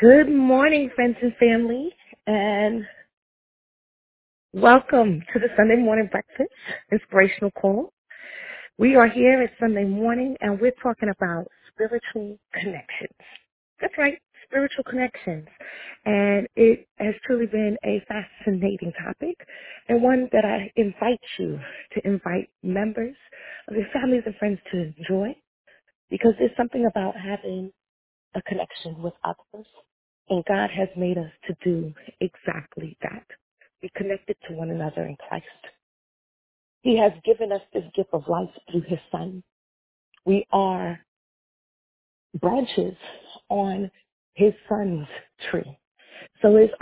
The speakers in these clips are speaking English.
Good morning, friends and family, and welcome to the Sunday morning breakfast inspirational call. We are here at Sunday morning, and we're talking about spiritual connections. That's right, spiritual connections. And it has truly been a fascinating topic, and one that I invite you to invite members of your families and friends to enjoy, because there's something about having a connection with others. And God has made us to do exactly that. Be connected to one another in Christ. He has given us this gift of life through his son. We are branches on his son's tree. So it's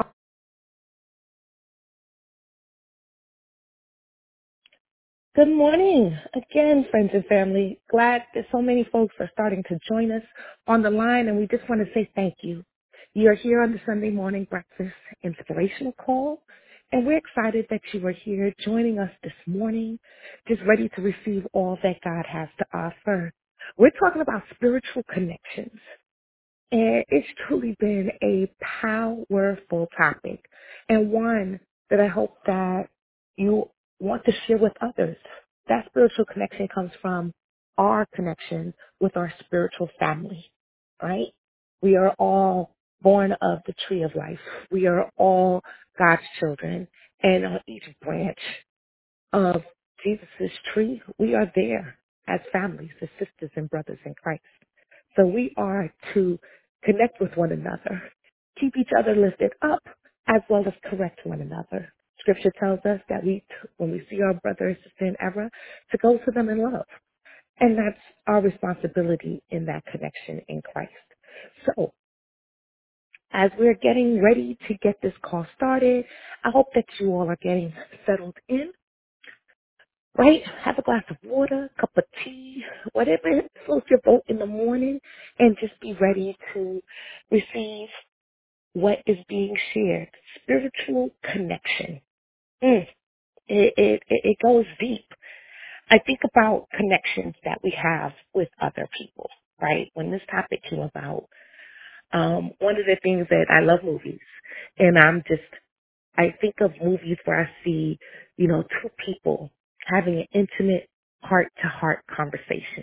Good morning again, friends and family. Glad that so many folks are starting to join us on the line, and we just want to say thank you. You are here on the Sunday morning breakfast inspirational call, and we're excited that you are here joining us this morning, just ready to receive all that God has to offer. We're talking about spiritual connections. And it's truly been a powerful topic, and one that I hope that you want to share with others. That spiritual connection comes from our connection with our spiritual family, right? We are all born of the tree of life. We are all God's children, and on each branch of Jesus' tree, we are there as families, as sisters and brothers in Christ. So we are to connect with one another, keep each other lifted up, as well as correct one another. Scripture tells us that when we see our brother or sister in error, to go to them in love. And that's our responsibility in that connection in Christ. So as we're getting ready to get this call started, I hope that you all are getting settled in, right? Have a glass of water, cup of tea, whatever floats your boat in the morning, and just be ready to receive what is being shared. Spiritual connection. It goes deep. I think about connections that we have with other people, right? When this topic came about, one of the things that I love movies, and I think of movies where I see, two people having an intimate heart-to-heart conversation.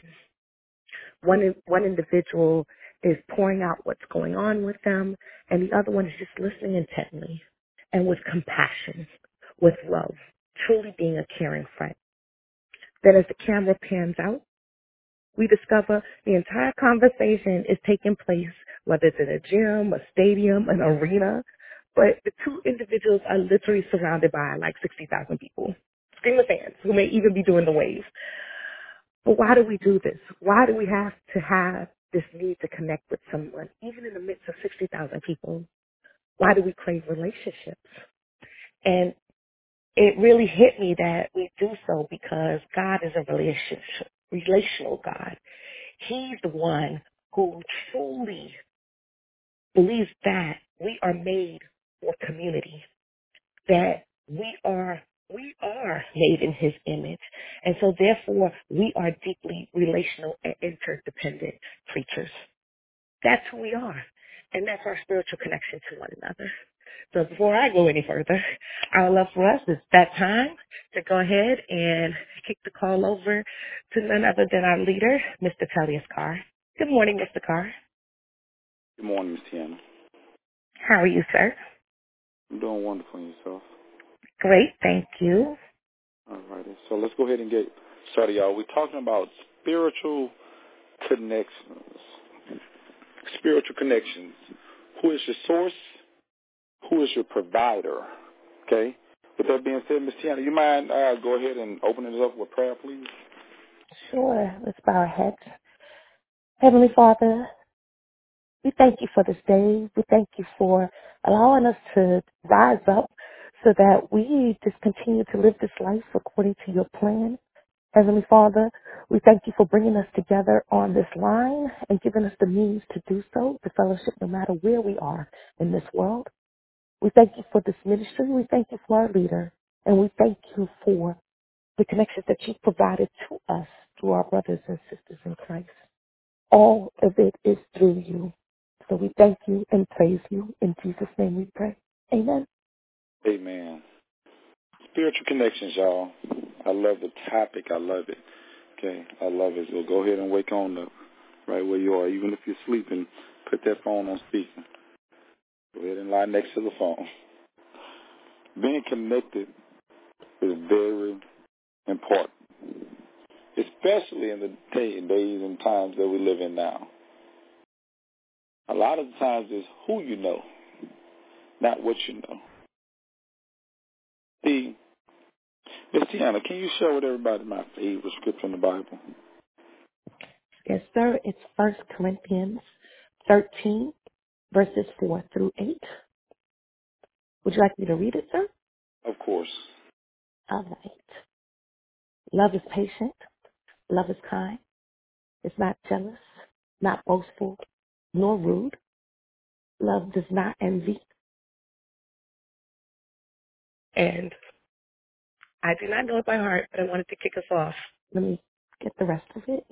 One individual is pouring out what's going on with them, and the other one is just listening intently and with compassion, with love, truly being a caring friend. Then as the camera pans out, we discover the entire conversation is taking place, whether it's in a gym, a stadium, an arena, but the two individuals are literally surrounded by like 60,000 people, screaming fans who may even be doing the wave. But why do we do this? Why do we have to have this need to connect with someone, even in the midst of 60,000 people? Why do we crave relationships? And it really hit me that we do so because God is a relational God. He's the one who truly believes that we are made for community, that we are made in his image. And so therefore we are deeply relational and interdependent creatures. That's who we are. And that's our spiritual connection to one another. So before I go any further, I would love for us, it's that time, to go ahead and kick the call over to none other than our leader, Mr. Tellius Carr. Good morning, Mr. Carr. Good morning, Ms. Tiana. How are you, sir? I'm doing wonderful in yourself. Great, thank you. All righty. So let's go ahead and get started, y'all. We're talking about spiritual connections. Spiritual connections. Who is your source? Who is your provider? Okay? With that being said, Ms. Tiana, you mind go ahead and open it up with prayer, please? Sure, let's bow our heads. Heavenly Father, we thank you for this day. We thank you for allowing us to rise up so that we just continue to live this life according to your plan. Heavenly Father, we thank you for bringing us together on this line and giving us the means to do so, to fellowship no matter where we are in this world. We thank you for this ministry. We thank you for our leader. And we thank you for the connections that you've provided to us through our brothers and sisters in Christ. All of it is through you. So we thank you and praise you. In Jesus' name we pray. Amen. Amen. Spiritual connections, y'all. I love the topic. I love it. Okay, I love it. So go ahead and wake on up right where you are. Even if you're sleeping, put that phone on speaker. Go ahead and lie next to the phone. Being connected is very important, especially in the days and times that we live in now. A lot of times it's who you know, not what you know. See, Miss Tiana, can you share with everybody my favorite scripture in the Bible? Yes, sir. It's 1 Corinthians 13, verses 4 through 8. Would you like me to read it, sir? Of course. All right. Love is patient. Love is kind. It's not jealous, not boastful, nor rude. Love does not envy. And I do not know it by heart, but I wanted to kick us off. Let me get the rest of it.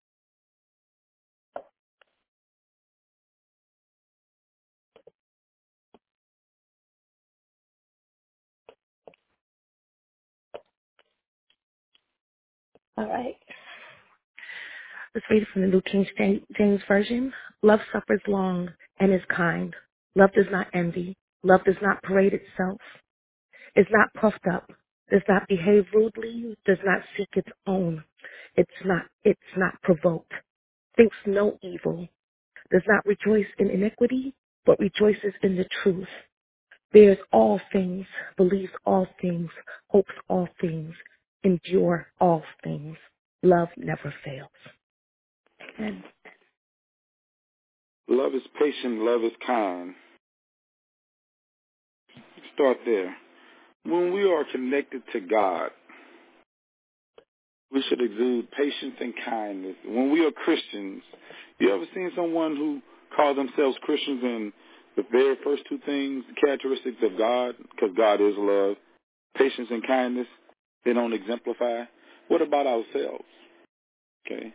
All right. Let's read it from the New King James Version. Love suffers long and is kind. Love does not envy. Love does not parade itself. Is not puffed up. Does not behave rudely. Does not seek its own. It's not provoked. Thinks no evil. Does not rejoice in iniquity, but rejoices in the truth. Bears all things, believes all things, hopes all things, endure all things. Love never fails. And Love is patient. Love is kind. Start there. When we are connected to God, we should exude patience and kindness. When we are Christians, you ever seen someone who call themselves Christians and the very first two things, the characteristics of God, because God is love, patience and kindness, they don't exemplify? What about ourselves? Okay.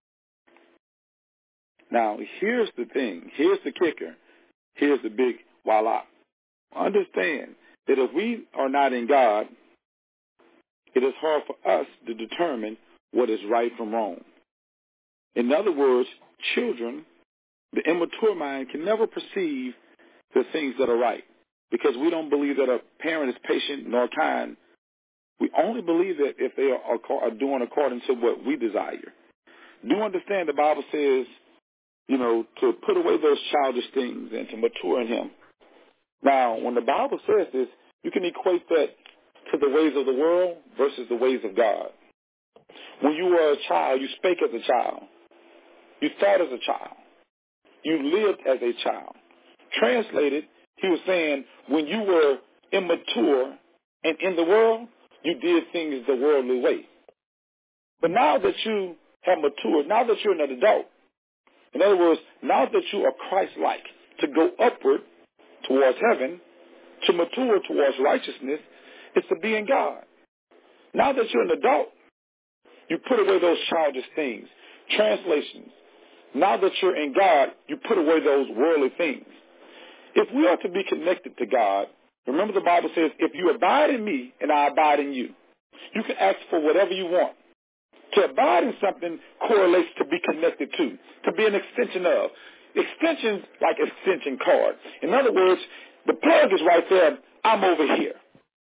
Now, here's the thing. Here's the kicker. Here's the big voila. Understand that if we are not in God, it is hard for us to determine what is right from wrong. In other words, children, the immature mind, can never perceive the things that are right because we don't believe that a parent is patient nor kind. We only believe that if they are doing according to what we desire. Do understand the Bible says, to put away those childish things and to mature in Him. Now, when the Bible says this, you can equate that to the ways of the world versus the ways of God. When you were a child, you spake as a child. You thought as a child. You lived as a child. Translated, he was saying, when you were immature and in the world, you did things the worldly way. But now that you have matured, now that you're an adult, in other words, now that you are Christ-like, to go upward towards heaven, to mature towards righteousness, is to be in God. Now that you're an adult, you put away those childish things. Translations. Now that you're in God, you put away those worldly things. If we are to be connected to God, remember the Bible says, if you abide in me and I abide in you, you can ask for whatever you want. To abide in something correlates to be connected to be an extension of. Extensions like extension cord. In other words, the plug is right there. I'm over here.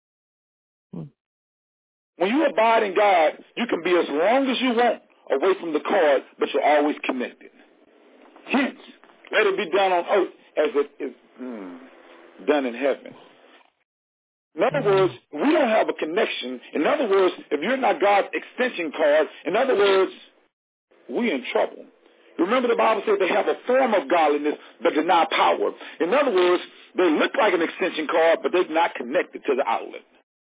When you abide in God, you can be as long as you want away from the cord, but you're always connected. Hence, let it be done on earth as it is done in heaven. In other words, we don't have a connection. In other words, if you're not God's extension cord, in other words, we're in trouble. Remember the Bible says they have a form of godliness but deny power. In other words, they look like an extension cord, but they're not connected to the outlet.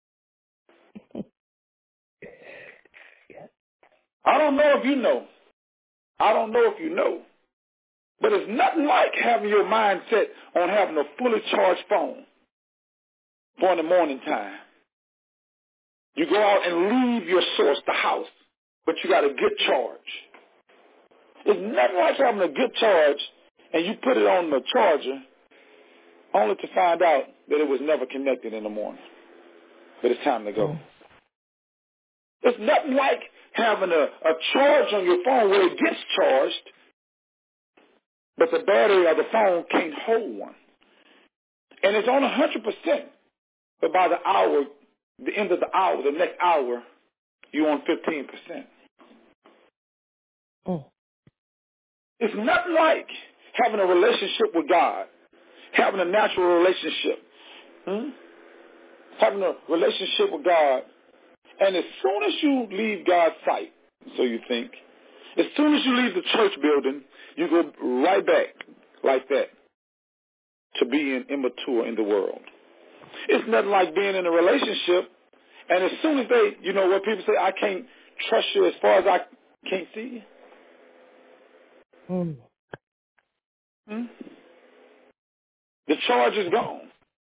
I don't know if you know. I don't know if you know. But it's nothing like having your mind set on having a fully charged phone for in the morning time. You go out and leave your source, the house, but you got a good charge. It's nothing like having a good charge and you put it on the charger only to find out that it was never connected in the morning, but it's time to go. It's nothing like having a charge on your phone where it gets charged, but the battery of the phone can't hold one. And it's on 100%, but by the hour, the end of the hour, the next hour, you're on 15%. It's nothing like having a relationship with God, having a natural relationship, having a relationship with God. And as soon as you leave God's sight, so you think, as soon as you leave the church building, you go right back like that to being immature in the world. It's nothing like being in a relationship, and as soon as they, you know what people say, I can't trust you as far as I can't see you. The charge is gone.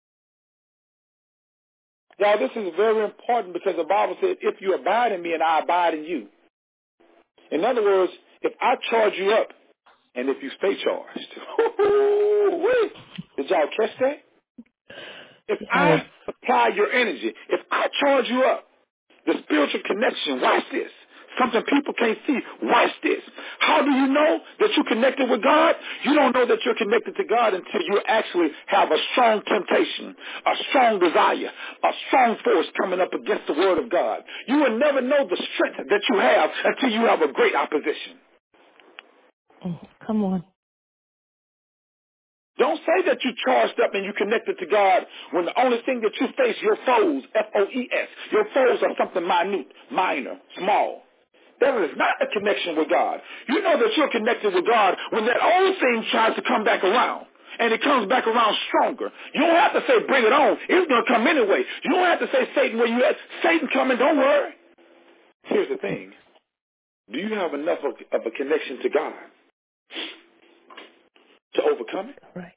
Y'all, this is very important because the Bible says, if you abide in me and I abide in you. In other words, if I charge you up and if you stay charged. Did y'all catch that? If I supply your energy, if I charge you up, the spiritual connection, watch this. Something people can't see. Watch this. How do you know that you're connected with God? You don't know that you're connected to God until you actually have a strong temptation, a strong desire, a strong force coming up against the word of God. You will never know the strength that you have until you have a great opposition. Come on. Don't say that you charged up and you connected to God when the only thing that you face, your foes, F-O-E-S, your foes are something minute, minor, small. That is not a connection with God. You know that you're connected with God when that old thing tries to come back around. And it comes back around stronger. You don't have to say, bring it on. It's going to come anyway. You don't have to say, Satan, where you at? Satan coming, don't worry. Here's the thing. Do you have enough of a connection to God to overcome it? Right.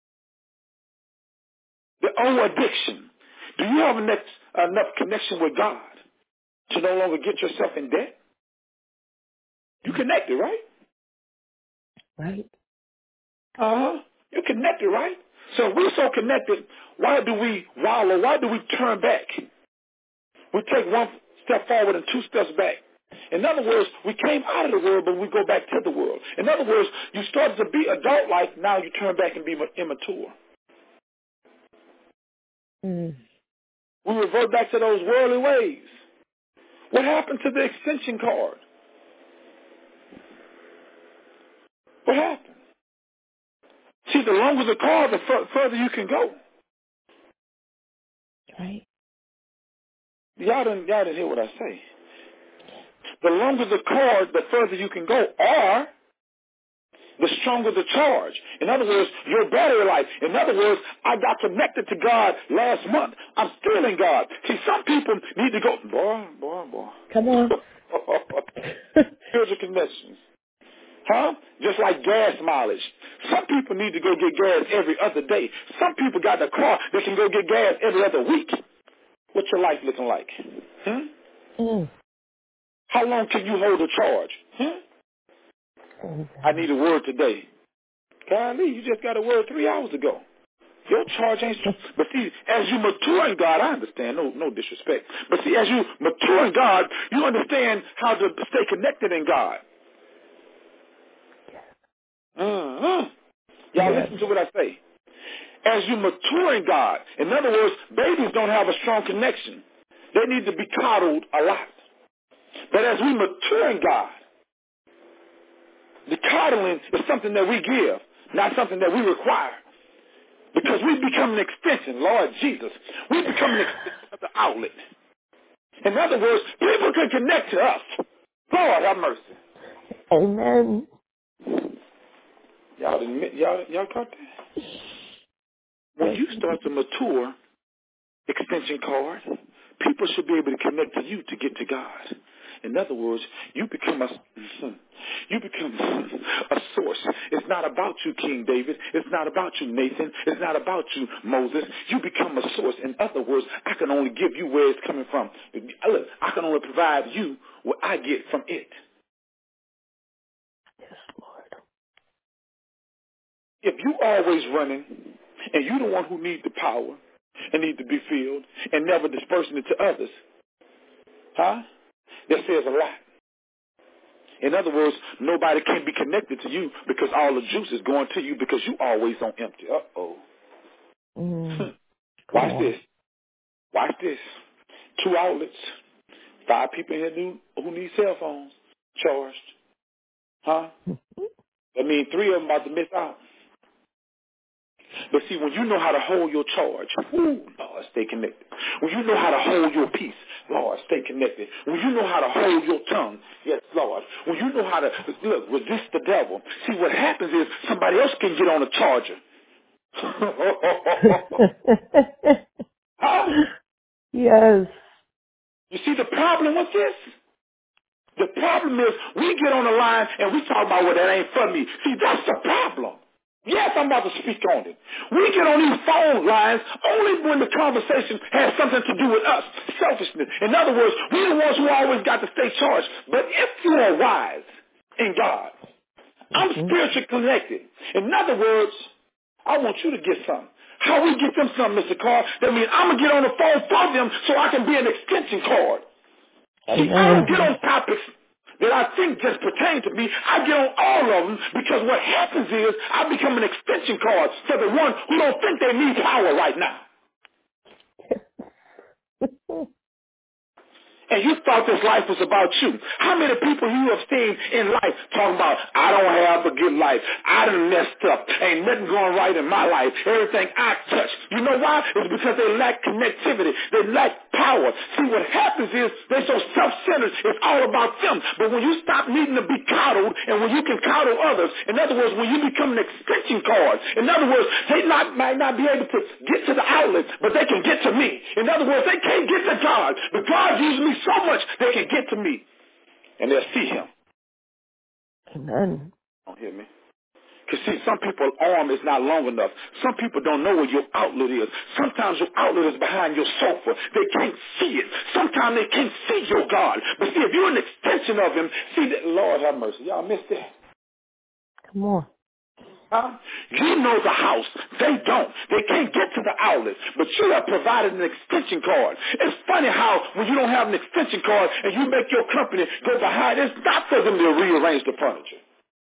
The old addiction. Do you have enough connection with God to no longer get yourself in debt? You connected, right? Right. You're connected, right? So if we're so connected, why do we wallow? Why do we turn back? We take one step forward and two steps back. In other words, we came out of the world, but we go back to the world. In other words, you started to be adult-like, now you turn back and be immature. We revert back to those worldly ways. What happened to the extension cord? What happened? See, the longer the cord, the further you can go. Right. Y'all didn't hear what I say. The longer the cord, the further you can go, or the stronger the charge. In other words, your battery life. In other words, I got connected to God last month. I'm still in God. See, some people need to go, boy. Come on. Spiritual connections. Just like gas mileage. Some people need to go get gas every other day. Some people got a car that can go get gas every other week. What's your life looking like? How long can you hold a charge? I need a word today. Golly, you just got a word 3 hours ago. Your charge ain't strong. But see, as you mature in God, I understand, no disrespect. But see, as you mature in God, you understand how to stay connected in God. Y'all listen to what I say. As you mature in God, in other words, babies don't have a strong connection. They need to be coddled a lot. But as we mature in God, the coddling is something that we give, not something that we require. Because we become an extension, Lord Jesus. We become an extension of the outlet. In other words, people can connect to us. Lord have mercy. Amen. Y'all caught that? When you start to mature, extension cord, people should be able to connect to you to get to God. In other words, you become a source. It's not about you, King David. It's not about you, Nathan. It's not about you, Moses. You become a source. In other words, I can only give you where it's coming from. Look, I can only provide you what I get from it. Yes, Lord. If you always running and you the one who need the power and need to be filled and never dispersing it to others, that says a lot. In other words, nobody can be connected to you because all the juice is going to you because you always on empty. Watch this. Watch this. 2 outlets. 5 people here who need cell phones charged. That means 3 of them about to miss out. But see, when you know how to hold your charge, Lord, stay connected. When you know how to hold your peace, Lord, stay connected. When you know how to hold your tongue, yes, Lord. When you know how to, resist the devil. See, what happens is somebody else can get on a charger. Yes. You see the problem with this? The problem is we get on the line and we talk about, well, that ain't for me. See, that's the problem. Yes, I'm about to speak on it. We get on these phone lines only when the conversation has something to do with us. Selfishness. In other words, we're the ones who always got to stay charged. But if you are wise in God, I'm spiritually connected. In other words, I want you to get something. How we get them something, Mr. Carr? That means I'm going to get on the phone for them so I can be an extension cord. See, I don't get on topics that I think just pertain to me. I get on all of them because what happens is I become an extension cord for the one who don't think they need power right now. And you thought this life was about you. How many people you have seen in life talking about, I don't have a good life. I done messed up. Ain't nothing going right in my life. Everything I touch. You know why? It's because they lack connectivity. They lack power. See, what happens is they're so self-centered. It's all about them. But when you stop needing to be coddled and when you can coddle others, in other words, when you become an extension cord, in other words, they might not be able to get to the outlet, but they can get to me. In other words, they can't get to God, but God uses me so much they can get to me and they'll see him. Amen. Don't hear me? Because see, some people's arm is not long enough. Some people don't know where your outlet is. Sometimes your outlet is behind your sofa. They can't see it. Sometimes they can't see your God. But see, if you're an extension of him, see that, Lord have mercy. Y'all missed that. Come on. You know the house. They don't. They can't get to the outlet. But you have provided an extension cord. It's funny how when you don't have an extension cord and you make your company go behind, it's not for them to rearrange the furniture.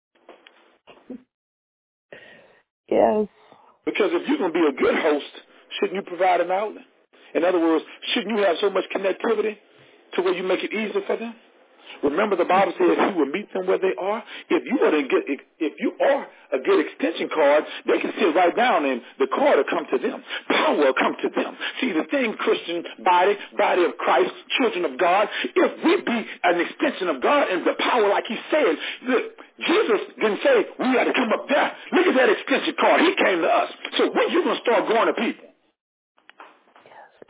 Yes. Because if you're going to be a good host, shouldn't you provide an outlet? In other words, shouldn't you have so much connectivity to where you make it easier for them? Remember, the Bible says He will meet them where they are. If you are a good extension cord, they can sit right down and the cord will come to them. Power will come to them. See, the thing, Christian body of Christ, children of God, if we be an extension of God and the power, like He said, look, Jesus didn't say we got to come up there. Look at that extension cord. He came to us. So when you going to start going to people? Yes,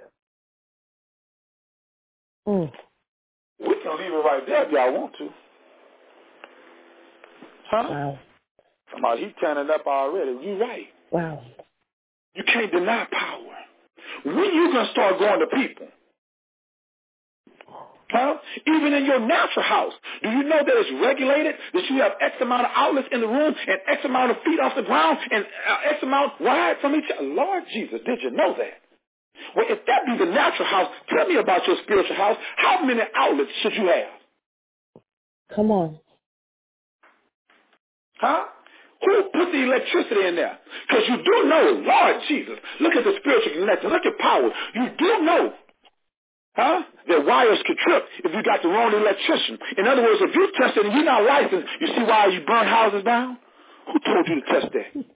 Lord. We can leave it right there if y'all want to. Wow. Somebody, he's turning up already. You right. Wow. You can't deny power. When you going to start going to people? Even in your natural house. Do you know that it's regulated? That you have X amount of outlets in the room and X amount of feet off the ground and X amount wide from each other? Lord Jesus, did you know that? Well, if that be the natural house, tell me about your spiritual house. How many outlets should you have? Come on. Who put the electricity in there? Because you do know, Lord Jesus, look at the spiritual connection, look at power. You do know, that wires could trip if you got the wrong electrician. In other words, if you test it and you're not licensed, you see why you burn houses down? Who told you to test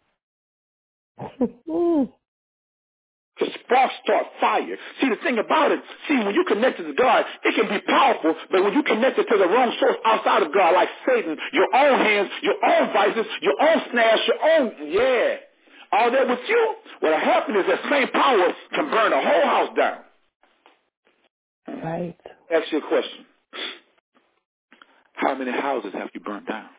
that? Because sparks start fire. See, the thing about it, when you connect to God, it can be powerful, but when you connect it to the wrong source outside of God, like Satan, your own hands, your own vices, your own snares, all that with you, what'll happen is that same power can burn the whole house down. Right. Ask you a question. How many houses have you burned down?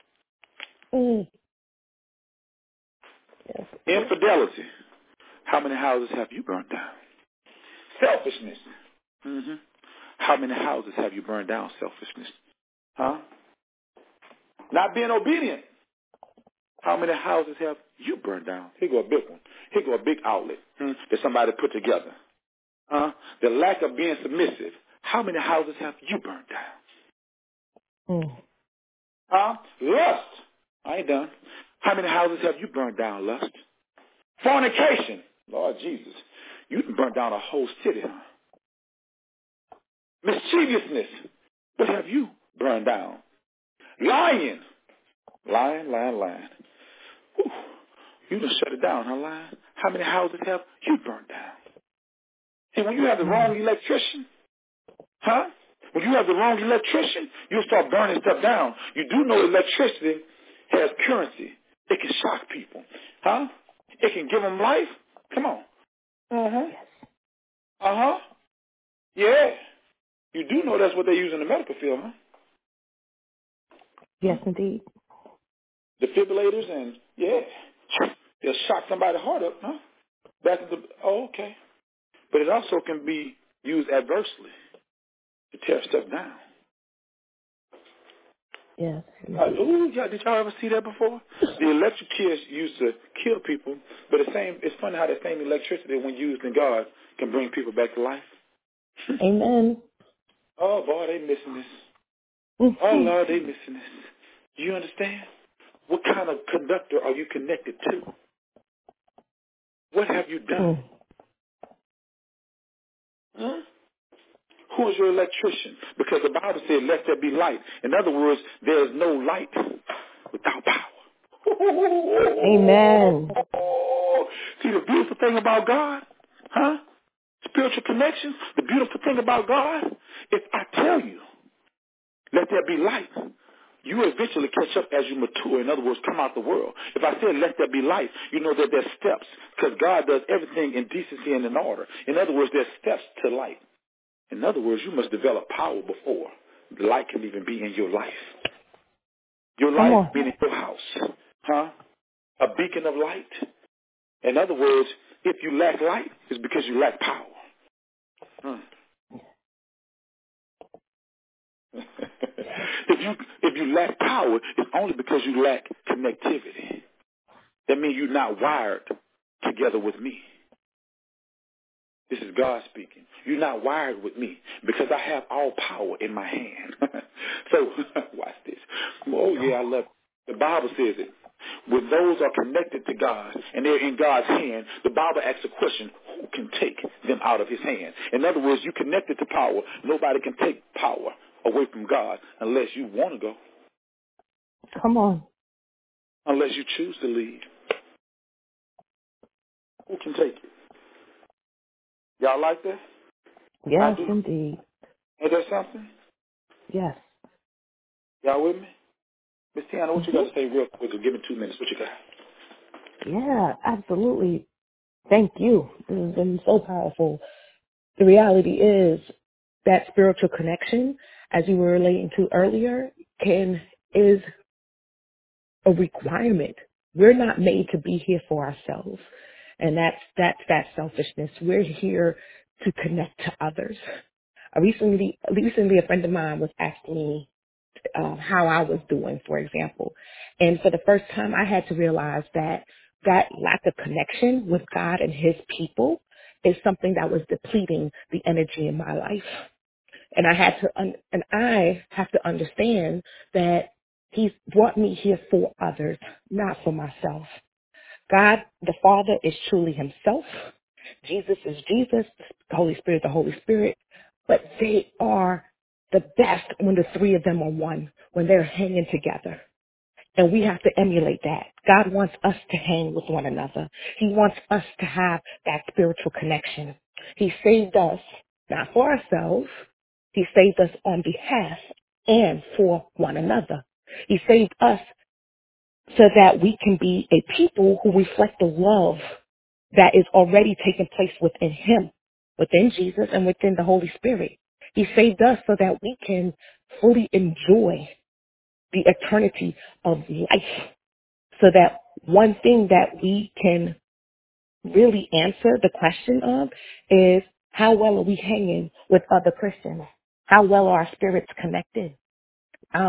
Yes. Infidelity. How many houses have you burned down? Selfishness. How many houses have you burned down? Selfishness. Not being obedient. How many houses have you burned down? Here go a big one. Here go a big outlet that somebody put together. The lack of being submissive. How many houses have you burned down? Lust. I ain't done. How many houses have you burned down, lust? Fornication. Lord Jesus. You done burned down a whole city, huh? Mischievousness. What have you burned down? Lying. Lying. Whew. You done shut it down, huh, lying? How many houses have you burned down? See, when you have the wrong electrician, when you have the wrong electrician, you'll start burning stuff down. You do know electricity has currency. It can shock people. It can give them life. Come on. Yeah. You do know that's what they use in the medical field, huh? Yes, indeed. Defibrillators and, yeah. They'll shock somebody's heart up, huh? Okay. But it also can be used adversely to tear stuff down. Yes. Did y'all ever see that before? The electric chairs used to kill people, but it's funny how that same electricity, when used in God, can bring people back to life. Amen. Oh, boy, they missing this. Oh, Lord, they missing this. Do you understand? What kind of conductor are you connected to? What have you done? Who is your electrician? Because the Bible said, let there be light. In other words, there is no light without power. Amen. See, the beautiful thing about God, spiritual connections, the beautiful thing about God, if I tell you, let there be light, you eventually catch up as you mature. In other words, come out the world. If I said, let there be light, you know that there's steps, because God does everything in decency and in order. In other words, there's steps to light. In other words, you must develop power before the light can even be in your life. Your life being in your house. A beacon of light. In other words, if you lack light, it's because you lack power. If you lack power, it's only because you lack connectivity. That means you're not wired together with me. This is God speaking. You're not wired with me because I have all power in my hand. So, watch this. Oh, yeah, I love it. The Bible says it. When those are connected to God and they're in God's hand, the Bible asks a question, who can take them out of his hand? In other words, you connected to power. Nobody can take power away from God unless you want to go. Come on. Unless you choose to leave. Who can take it? Y'all like that? Yes, indeed. Ain't that something? Yes. Y'all with me? Miss Tiana, what you got to say real quick? Give me 2 minutes. What you got? Yeah, absolutely. Thank you. This has been so powerful. The reality is that spiritual connection, as you were relating to earlier, is a requirement. We're not made to be here for ourselves. And that's that selfishness. We're here to connect to others. Recently, a friend of mine was asking me how I was doing, for example. And for the first time, I had to realize that lack of connection with God and his people is something that was depleting the energy in my life. And I have to understand that he's brought me here for others, not for myself. God, the Father, is truly himself. Jesus is Jesus, the Holy Spirit, the Holy Spirit. But they are the best when the three of them are one, when they're hanging together. And we have to emulate that. God wants us to hang with one another. He wants us to have that spiritual connection. He saved us, not for ourselves. He saved us on behalf and for one another. He saved us so that we can be a people who reflect the love that is already taking place within him, within Jesus and within the Holy Spirit. He saved us so that we can fully enjoy the eternity of life. So that one thing that we can really answer the question of is, how well are we hanging with other Christians? How well are our spirits connected?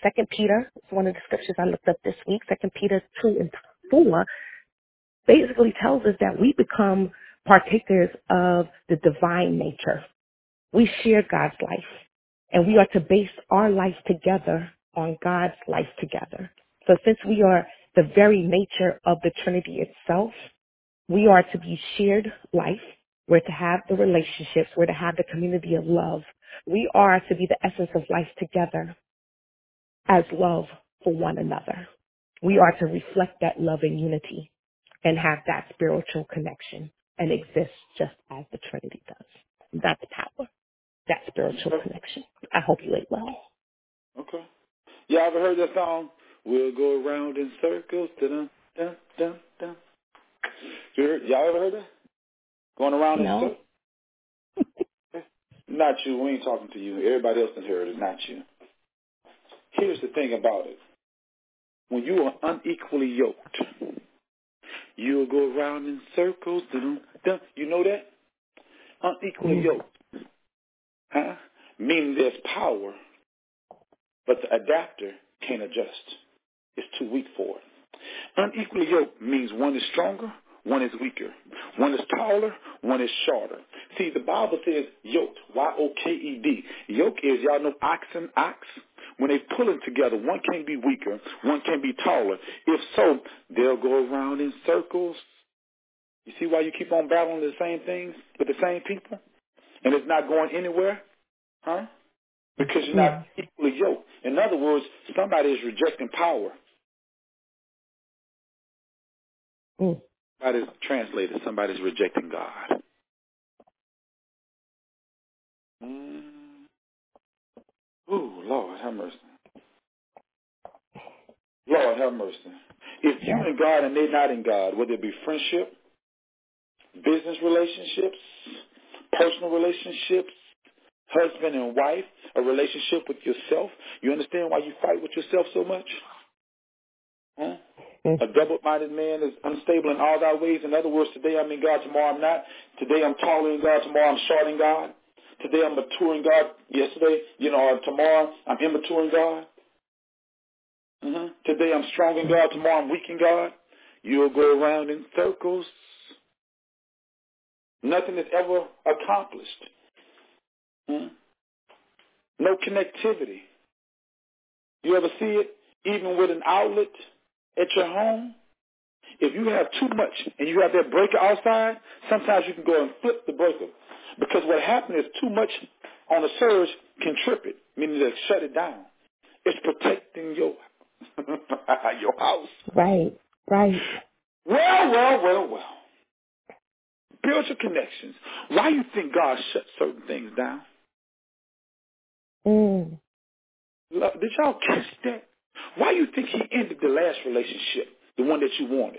Second Peter is one of the scriptures I looked up this week. Second Peter 2:4 basically tells us that we become partakers of the divine nature. We share God's life, and we are to base our life together on God's life together. So since we are the very nature of the Trinity itself, we are to be shared life. We're to have the relationships. We're to have the community of love. We are to be the essence of life together as love for one another. We are to reflect that love and unity and have that spiritual connection and exist just as the Trinity does. That's power, that spiritual connection. I hope you ate well. Okay. Y'all ever heard that song? We'll go around in circles. Dun, dun, dun, dun. Y'all ever heard that? Going around in circles? Not you. We ain't talking to you. Everybody else has heard it. Not you. Here's the thing about it. When you are unequally yoked, you'll go around in circles. Dun, dun. You know that? Unequally yoked. Huh? Meaning there's power, but the adapter can't adjust. It's too weak for it. Unequally yoked means one is stronger, one is weaker. One is taller, one is shorter. See, the Bible says yoked, Y-O-K-E-D. Yoke is, y'all know ox and ox? When they pulling together, one can't be weaker, one can't be taller. If so, they'll go around in circles. You see why you keep on battling the same things with the same people? And it's not going anywhere? Huh? Because you're not equally yoked. In other words, somebody is rejecting power. Somebody's translated. Somebody's rejecting God. Ooh, Lord, have mercy. Lord, have mercy. If you're in God and they're not in God, whether it be friendship, business relationships, personal relationships, husband and wife, a relationship with yourself, you understand why you fight with yourself so much? Huh? A double-minded man is unstable in all thy ways. In other words, today I'm in God, tomorrow I'm not. Today I'm taller in God, tomorrow I'm short in God. Today I'm mature in God. Yesterday, tomorrow I'm immature in God. Today I'm strong in God, tomorrow I'm weak in God. You'll go around in circles. Nothing is ever accomplished. No connectivity. You ever see it? Even with an outlet at your home? If you have too much and you have that breaker outside, sometimes you can go and flip the breaker. Because what happens is too much on a surge can trip it, meaning they'll shut it down. It's protecting your your house. Right. Well. Spiritual connections. Why do you think God shut certain things down? Did y'all catch that? Why do you think he ended the last relationship, the one that you wanted?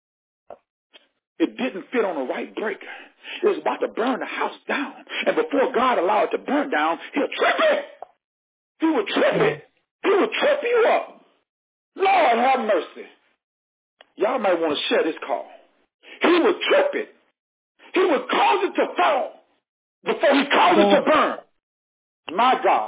It didn't fit on the right breaker. It was about to burn the house down. And before God allowed it to burn down, he'll trip it. He would trip it. He would trip you up. Lord have mercy. Y'all might want to share this call. He would trip it. He would cause it to fall before he caused it to burn. My God.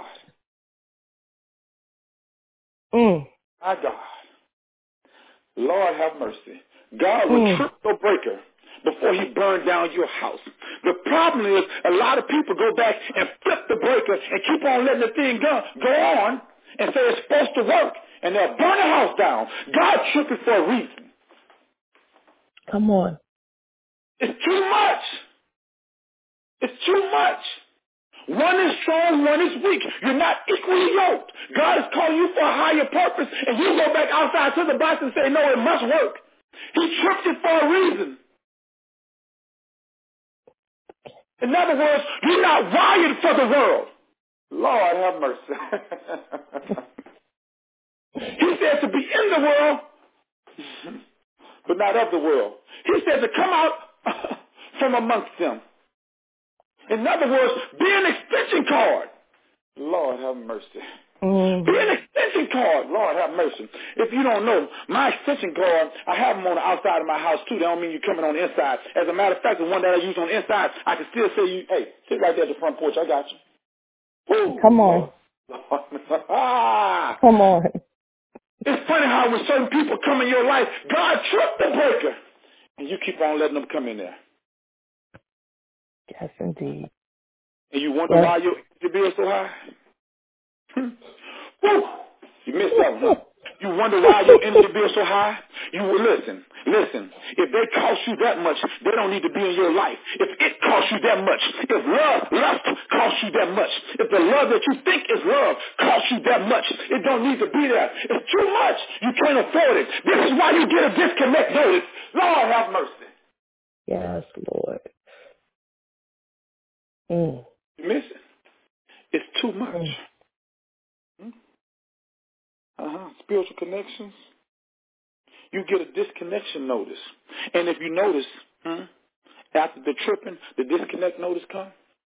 My God. Lord have mercy. God will trip your breaker before he burned down your house. The problem is a lot of people go back and flip the breaker and keep on letting the thing go on and say it's supposed to work, and they'll burn the house down. God tripped it for a reason. Come on. It's too much. It's too much. One is strong, one is weak. You're not equally yoked. God is calling you for a higher purpose, and you go back outside to the box and say, no, it must work. He tripped it for a reason. In other words, you're not wired for the world. Lord have mercy. He said to be in the world, but not of the world. He said to come out from amongst them. In other words, be an extension cord. Lord have mercy. Be an extension cord. Lord have mercy. If you don't know, my extension cord, I have them on the outside of my house too. That don't mean you're coming on the inside. As a matter of fact, the one that I use on the inside, I can still say you, hey, sit right there at the front porch. I got you. Ooh, Come on. Lord. Come on. It's funny how when certain people come in your life, God tripped the breaker, and you keep on letting them come in there. Yes, indeed. And you wonder why your bill is so high? Woo! You missed that one, huh? You wonder why your energy bill is so high? You will listen. If they cost you that much, they don't need to be in your life. If it costs you that much, if lust costs you that much, if the love that you think is love costs you that much, it don't need to be there. It's too much. You can't afford it. This is why you get a disconnect notice. Lord have mercy. Yes, Lord. Mm. You miss it? It's too much. Spiritual connections. You get a disconnection notice. And if you notice, after the tripping, the disconnect notice come.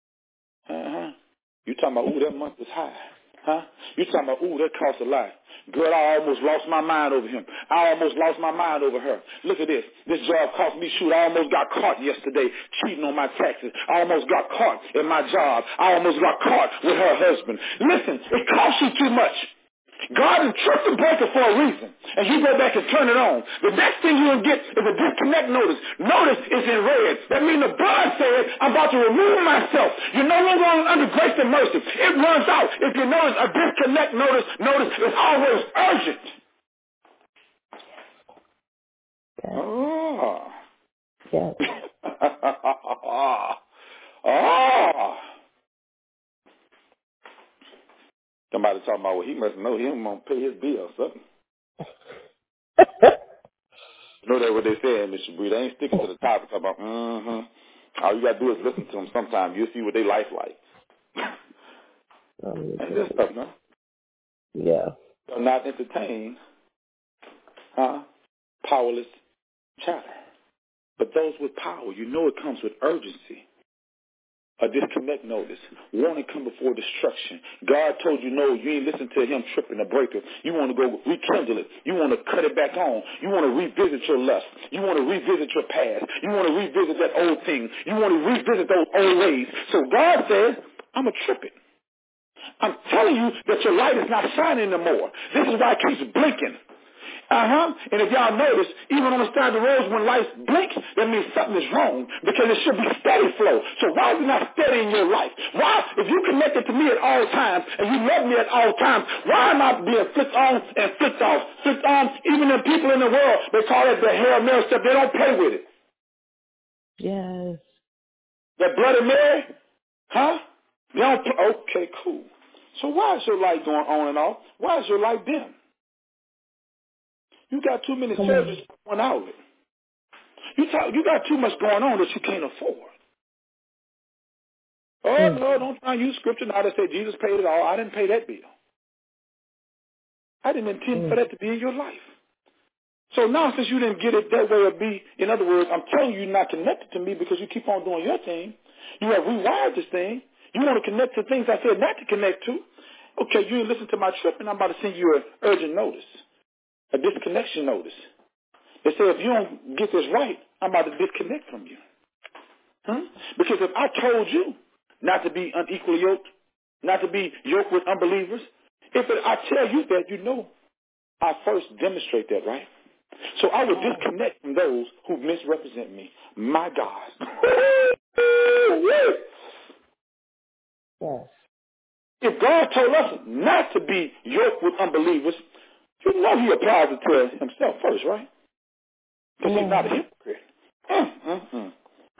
You talking about, ooh, that month is high. You talking about, ooh, that costs a lot. Girl, I almost lost my mind over him. I almost lost my mind over her. Look at this. This job cost me, shoot, I almost got caught yesterday cheating on my taxes. I almost got caught in my job. I almost got caught with her husband. Listen, it costs you too much. God has tripped the breaker for a reason, and you go back and turn it on. The next thing you'll get is a disconnect notice. Notice is in red. That means the blood said, I'm about to remove myself. You're no longer under grace and mercy. It runs out. If you notice a disconnect notice is always urgent. Yes. Oh. Yes. Oh. Somebody talking about, well, he must know he don't want to pay his bill or something. You know that what they saying, Mr. Bree. They ain't sticking to the topic. Talking about, all you got to do is listen to them sometime. You'll see what they life like. Ain't this stuff, no? Yeah. They'll not entertain powerless chatter. But those with power, you know it comes with urgency. A disconnect notice. Warning come before destruction. God told you, no, you ain't listen to him tripping the breaker. You want to go rekindle it. You want to cut it back on. You want to revisit your lust. You want to revisit your past. You want to revisit that old thing. You want to revisit those old ways. So God says, I'm going to trip it. I'm telling you that your light is not shining no more. This is why it keeps blinking. And if y'all notice, even on the side of the roads when lights blink, that means something is wrong because it should be steady flow. So why is it not steady in your life? Why, if you connected to me at all times and you love me at all times, why am I being flicked on and flicked off? Flicked on, even the people in the world, they call it the Hail Mary stuff. They don't play with it. Yes. The Bloody Mary? They don't play. Okay, cool. So why is your light going on and off? Why is your light dim? You got too many services for 1 hour. You got too much going on that you can't afford. Oh, no, don't try and use scripture now to say Jesus paid it all. I didn't pay that bill. I didn't intend for that to be in your life. So now since you didn't get it that way or be, in other words, I'm telling you you're not connected to me because you keep on doing your thing. You have rewired this thing. You want to connect to things I said not to connect to. Okay, you didn't listen to my trip and I'm about to send you an urgent notice, a disconnection notice. They say if you don't get this right, I'm about to disconnect from you. Because if I told you not to be unequally yoked, not to be yoked with unbelievers, I tell you that, you know, I first demonstrate that, right? So I would disconnect from those who misrepresent me. My God. Yes. If God told us not to be yoked with unbelievers, you know he applies it to himself first, right? Because he's not a hypocrite.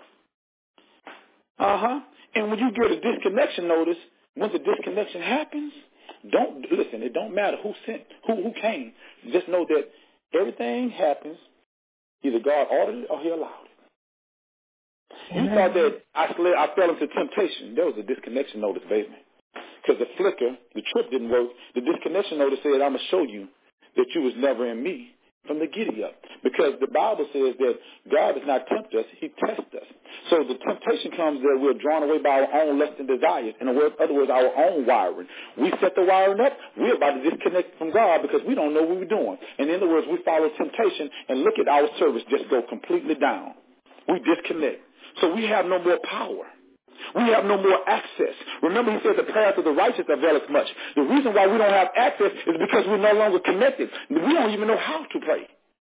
And when you get a disconnection notice, when the disconnection happens, don't listen. It don't matter who sent, who came. Just know that everything happens. Either God ordered it or He allowed it. You thought that I fell into temptation. There was a disconnection notice, baby. Because the flicker, the trip didn't work. The disconnection notice said, I'm going to show you that you was never in me from the giddy up. Because the Bible says that God does not tempt us, He tests us. So the temptation comes that we're drawn away by our own lust and desires. In other words, our own wiring. We set the wiring up, we're about to disconnect from God because we don't know what we're doing. And in other words, we follow temptation and look at our service just go completely down. We disconnect. So we have no more power. We have no more access. Remember, he said the path of the righteous availeth much. The reason why we don't have access is because we're no longer connected. We don't even know how to pray.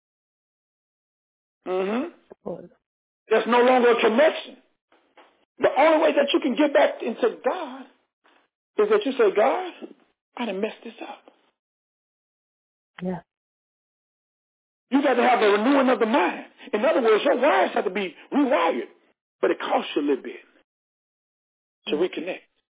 There's no longer a connection. The only way that you can get back into God is that you say, God, I done messed this up. Yeah. You got to have a renewing of the mind. In other words, your wires have to be rewired. But it costs you a little bit to reconnect.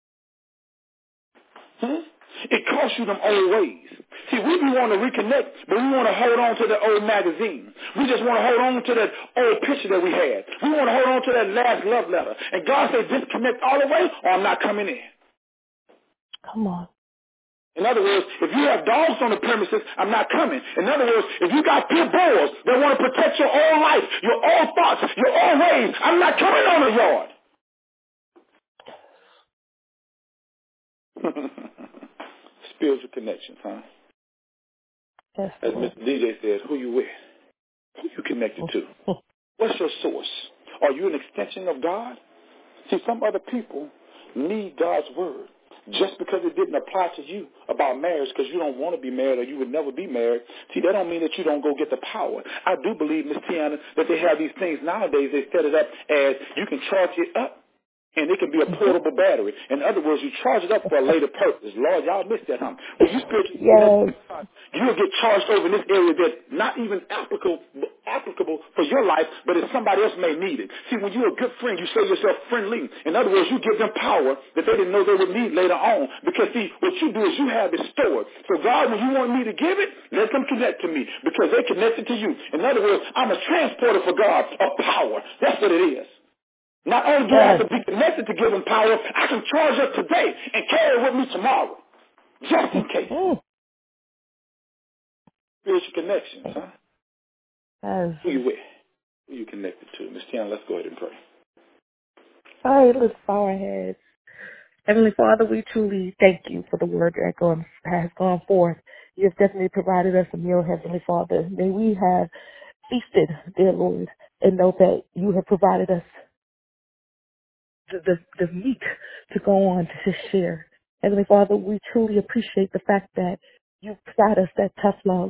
It costs you them old ways. See, we want to reconnect, but we want to hold on to the old magazine. We just want to hold on to that old picture that we had. We want to hold on to that last love letter. And God said, disconnect all the way or I'm not coming in. Come on. In other words, if you have dogs on the premises, I'm not coming. In other words, if you got pit bulls that want to protect your own life, your own thoughts, your own ways, I'm not coming on the yard. Spiritual connections, huh? Yes, as Mr. DJ said, who you with? Who you connected to? What's your source? Are you an extension of God? See, some other people need God's word. Just because it didn't apply to you about marriage because you don't want to be married or you would never be married, see, that don't mean that you don't go get the power. I do believe, Miss Tiana, that they have these things nowadays. They set it up as you can charge it up. And it can be a portable battery. In other words, you charge it up for a later purpose. Lord, y'all missed that, huh? When you spiritually connect to God, you'll get charged over in this area that's not even applicable for your life, but if somebody else may need it. See, when you're a good friend, you say yourself friendly. In other words, you give them power that they didn't know they would need later on. Because, see, what you do is you have it stored. So, God, when you want me to give it, let them connect to me because they connected to you. In other words, I'm a transporter for God of power. That's what it is. Not only do I have to be connected to give him power, I can charge up today and carry it with me tomorrow. Just in case. Spiritual connections, huh? Who you with? Who you connected to? Miss Tiana, let's go ahead and pray. All right, let's bow our heads. Heavenly Father, we truly thank you for the word that has gone forth. You have definitely provided us a meal, Heavenly Father. May we have feasted, dear Lord, and know that you have provided us the meat to go on to share. Heavenly Father, we truly appreciate the fact that you provide us that tough love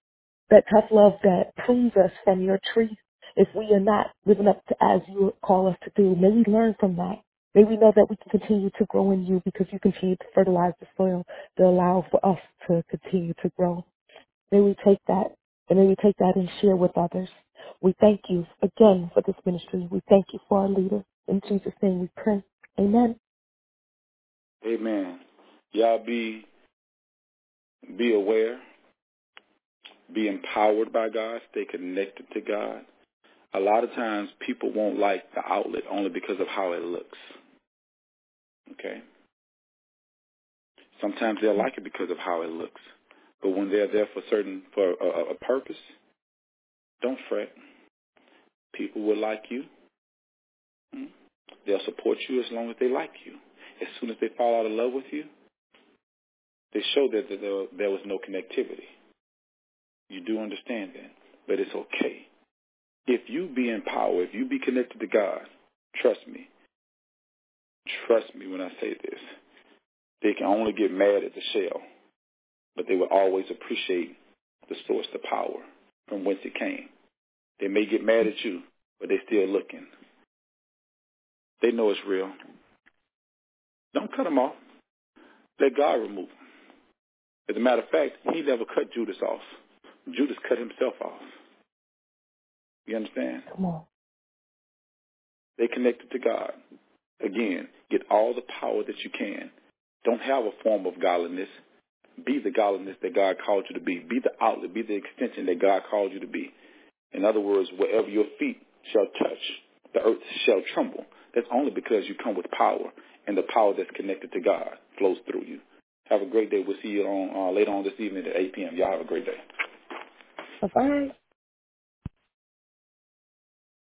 that prunes us from your tree if we are not living up to as you call us to do. May we learn from that. May we know that we can continue to grow in you because you continue to fertilize the soil to allow for us to continue to grow. May we take that and share with others. We thank you again for this ministry. We thank you for our leader. In Jesus' name we pray. Amen. Amen. Y'all be aware. Be empowered by God. Stay connected to God. A lot of times people won't like the outlet only because of how it looks. Okay? Sometimes they'll like it because of how it looks. But when they're there for a purpose, don't fret. People will like you. They'll support you as long as they like you. As soon as they fall out of love with you, they show that there was no connectivity. You do understand that, but it's okay. If you be in power, if you be connected to God, trust me when I say this, they can only get mad at the shell, but they will always appreciate the source, the power, from whence it came. They may get mad at you, but they're still looking. They know it's real. Don't cut them off. Let God remove them. As a matter of fact, he never cut Judas off. Judas cut himself off. You understand? Come on. They connected to God. Again, get all the power that you can. Don't have a form of godliness. Be the godliness that God called you to be. Be the outlet. Be the extension that God called you to be. In other words, wherever your feet shall touch, the earth shall tremble. That's only because you come with power, and the power that's connected to God flows through you. Have a great day. We'll see you on later on this evening at 8 p.m. Y'all have a great day. Bye-bye.